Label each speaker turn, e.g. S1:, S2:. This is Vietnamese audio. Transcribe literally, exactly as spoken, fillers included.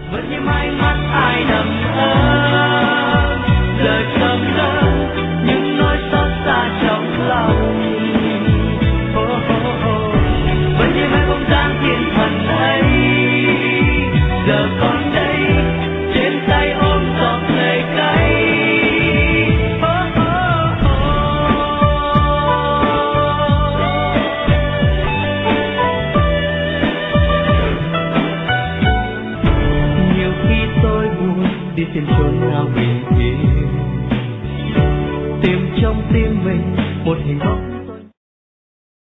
S1: vẫn như mãi mắt ai nằm ơ, giờ trầm lơ những nỗi xót xa trong lòng. Oh, oh, oh. Vẫn như mãi bóng dáng thiên thần ấy, giờ còn đây trên tay ôm giọt lệ cay. Oh, oh, oh. Nhiều khi tôi buồn đi tìm chốn nào bình